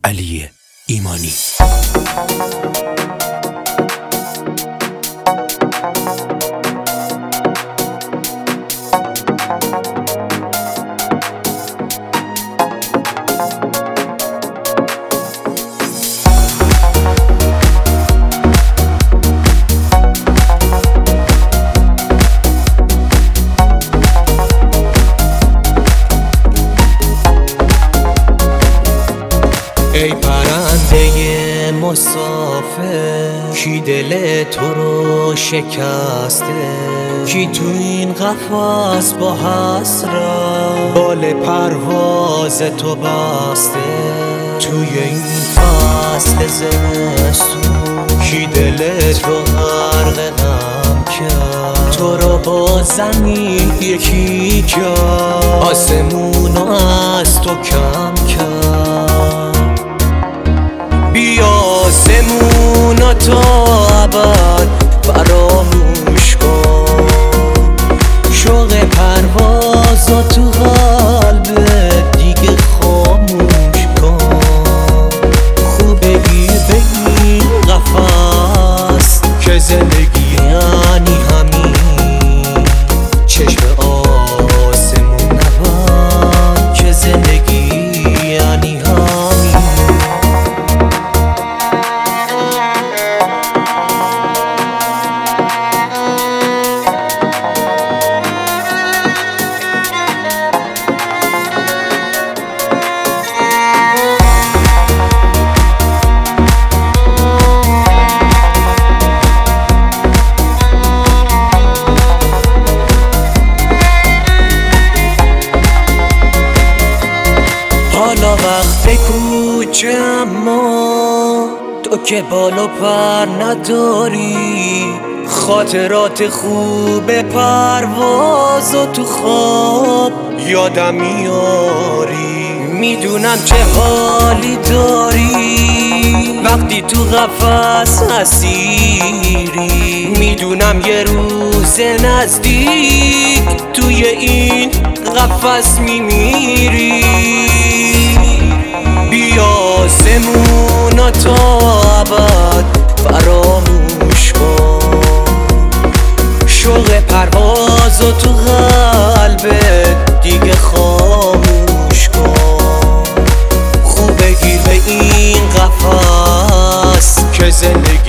علی ایمانی. ای پرنده مسافر، کی دل تو رو شکسته؟ کی تو این قفس با حسرت بال پرواز تو بسته؟ توی این فصل زمستون کی دلت رو غرق غم کرد؟ تو رو با زمین یکی کرد، آسمون رو از تو کم کرد. بیا آسمونا تا ابد فراموش کن، شوق پروازا تو قلبت دیگه خاموش کن. خوبه گیر به این قفس که زندگی یعنی همین، چشم آسمون نبند که زندگی یعنی همین. حالا وقت کوچه اما تو که بال و پر نداری، خاطرات خوب پرواز و تو خواب یادم میاری. میدونم چه حالی داری وقتی تو قفس اسیری، میدونم یه روز نزدیک توی این قفس میمیری. بیا آسمونا تا ابد فراموش کن، شوق پرواز و تو قلبت دیگه خاموش کن. خوبه گیر به این قفس که زندگی